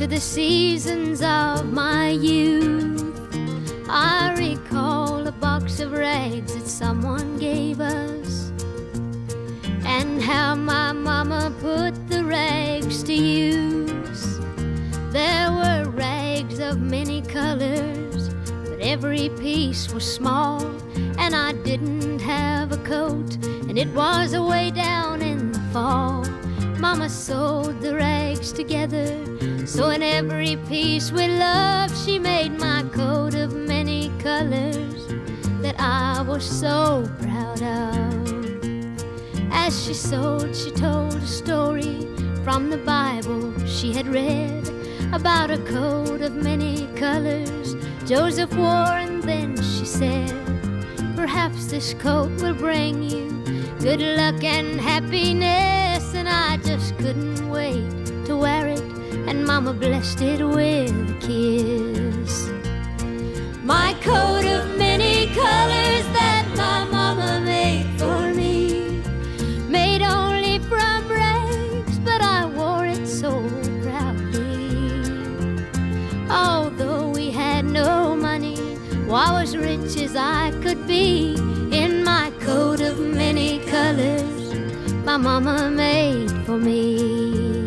the seasons of my youth. I recall a box of rags that someone gave us, and how my mama put the rags to use. There were rags of many colors, but every piece was small, and I didn't have a coat, and it was away down in the fall. Mama sewed the rags together, so in every piece with love she made my coat of many colors that I was so proud of. As she sewed, she told a story from the Bible she had read about a coat of many colors Joseph wore, and then she said, perhaps this coat will bring you good luck and happiness. And I just couldn't wait to wear it, and Mama blessed it with a kiss. My coat of many colors that my mama made for me, made only from rags, but I wore it so proudly. Although we had no money, well, I was rich as I could be in my coat of many colors my mama made for me.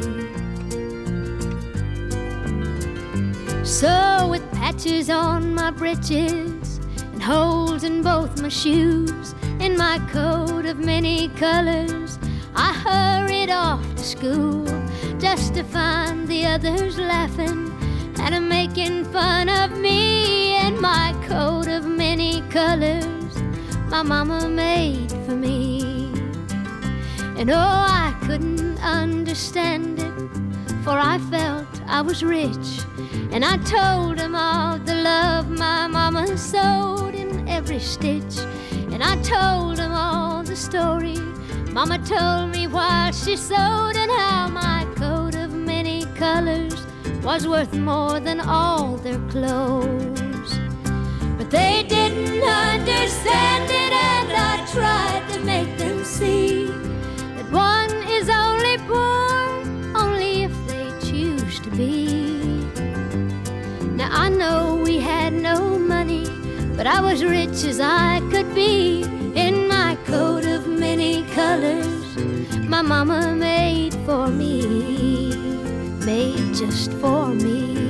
So with patches on my breeches and holes in both my shoes, in my coat of many colors I hurried off to school, just to find the others laughing and making fun of me in my coat of many colors my mama made for me. And oh, I couldn't understand it, for I felt I was rich, and I told them all the love my mama sewed in every stitch. And I told them all the story Mama told me while she sewed, and how my coat of many colors was worth more than all their clothes. But they didn't understand it, and I tried to make them see that one is only poor only if they choose to be. Now I know we had no money, but I was rich as I could be in my coat of many colors my mama made for me, made just for me.